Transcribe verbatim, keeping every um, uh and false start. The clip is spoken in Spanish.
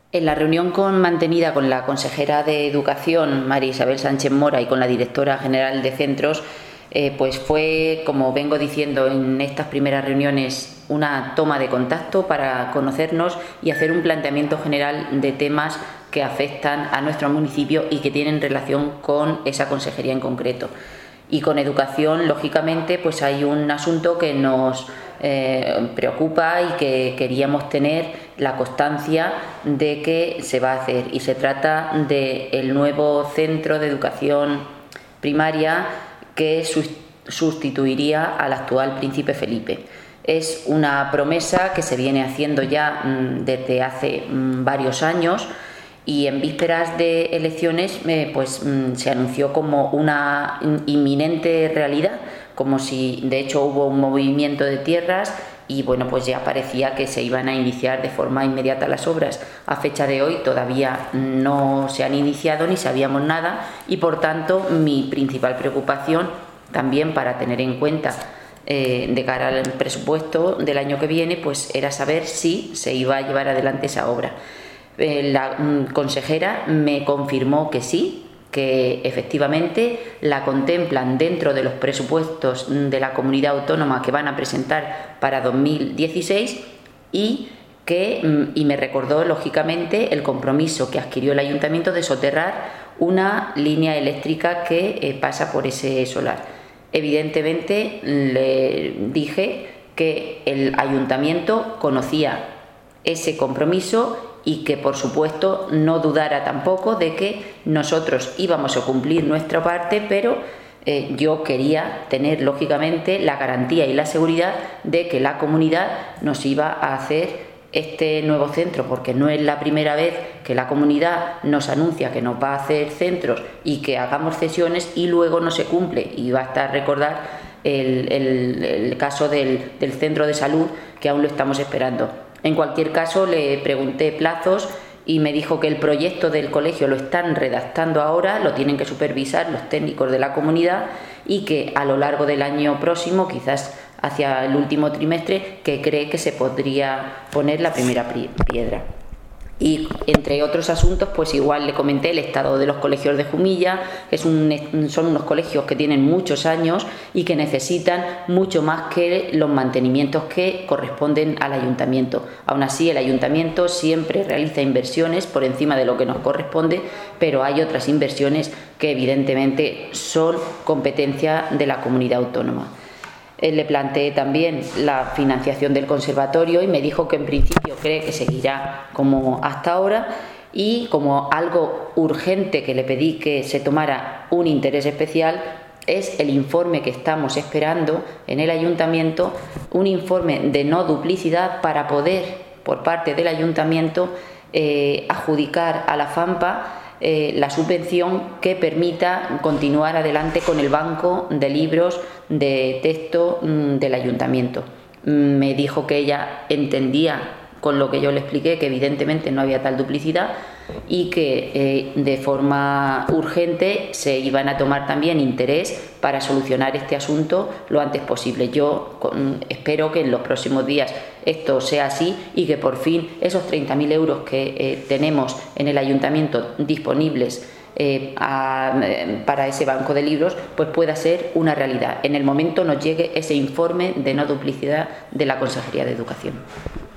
En la reunión con, mantenida con la consejera de Educación, María Isabel Sánchez Mora, y con la directora general de centros, eh, pues fue, como vengo diciendo en estas primeras reuniones, una toma de contacto para conocernos y hacer un planteamiento general de temas que afectan a nuestro municipio y que tienen relación con esa consejería en concreto. Y con educación, lógicamente, pues hay un asunto que nos eh, preocupa y que queríamos tener la constancia de que se va a hacer. Y se trata del nuevo centro de educación primaria que sustituiría al actual Príncipe Felipe. Es una promesa que se viene haciendo ya mmm, desde hace mmm, varios años. Y en vísperas de elecciones eh, pues, mmm, se anunció como una inminente realidad, como si de hecho hubo un movimiento de tierras y bueno, pues ya parecía que se iban a iniciar de forma inmediata las obras. A fecha de hoy todavía no se han iniciado ni sabíamos nada y por tanto mi principal preocupación también para tener en cuenta eh, de cara al presupuesto del año que viene pues era saber si se iba a llevar adelante esa obra. La consejera me confirmó que sí, que efectivamente la contemplan dentro de los presupuestos de la comunidad autónoma que van a presentar para dos mil dieciséis y que y me recordó lógicamente el compromiso que adquirió el ayuntamiento de soterrar una línea eléctrica que eh, pasa por ese solar. Evidentemente le dije que el ayuntamiento conocía ese compromiso y que por supuesto no dudara tampoco de que nosotros íbamos a cumplir nuestra parte, pero eh, yo quería tener lógicamente la garantía y la seguridad de que la comunidad nos iba a hacer este nuevo centro, porque no es la primera vez que la comunidad nos anuncia que nos va a hacer centros y que hagamos cesiones y luego no se cumple. Y basta recordar el, el, el caso del, del centro de salud, que aún lo estamos esperando. En cualquier caso, le pregunté plazos y me dijo que el proyecto del colegio lo están redactando ahora, lo tienen que supervisar los técnicos de la comunidad y que a lo largo del año próximo, quizás hacia el último trimestre, que cree que se podría poner la primera piedra. Y entre otros asuntos, pues igual le comenté el estado de los colegios de Jumilla, que es un, son unos colegios que tienen muchos años y que necesitan mucho más que los mantenimientos que corresponden al ayuntamiento. Aún así, el ayuntamiento siempre realiza inversiones por encima de lo que nos corresponde, pero hay otras inversiones que evidentemente son competencia de la comunidad autónoma. Le planteé también la financiación del conservatorio y me dijo que en principio cree que seguirá como hasta ahora y como algo urgente que le pedí que se tomara un interés especial es el informe que estamos esperando en el ayuntamiento, un informe de no duplicidad para poder por parte del ayuntamiento eh, adjudicar a la FAMPA Eh, la subvención que permita continuar adelante con el banco de libros de texto mmm, del ayuntamiento. Me dijo que ella entendía con lo que yo le expliqué que evidentemente no había tal duplicidad y que eh, de forma urgente se iban a tomar también interés para solucionar este asunto lo antes posible. Yo con, espero que en los próximos días esto sea así y que por fin esos treinta mil euros que eh, tenemos en el ayuntamiento disponibles eh, a, eh, para ese banco de libros pues pueda ser una realidad. En el momento nos llegue ese informe de no duplicidad de la Consejería de Educación.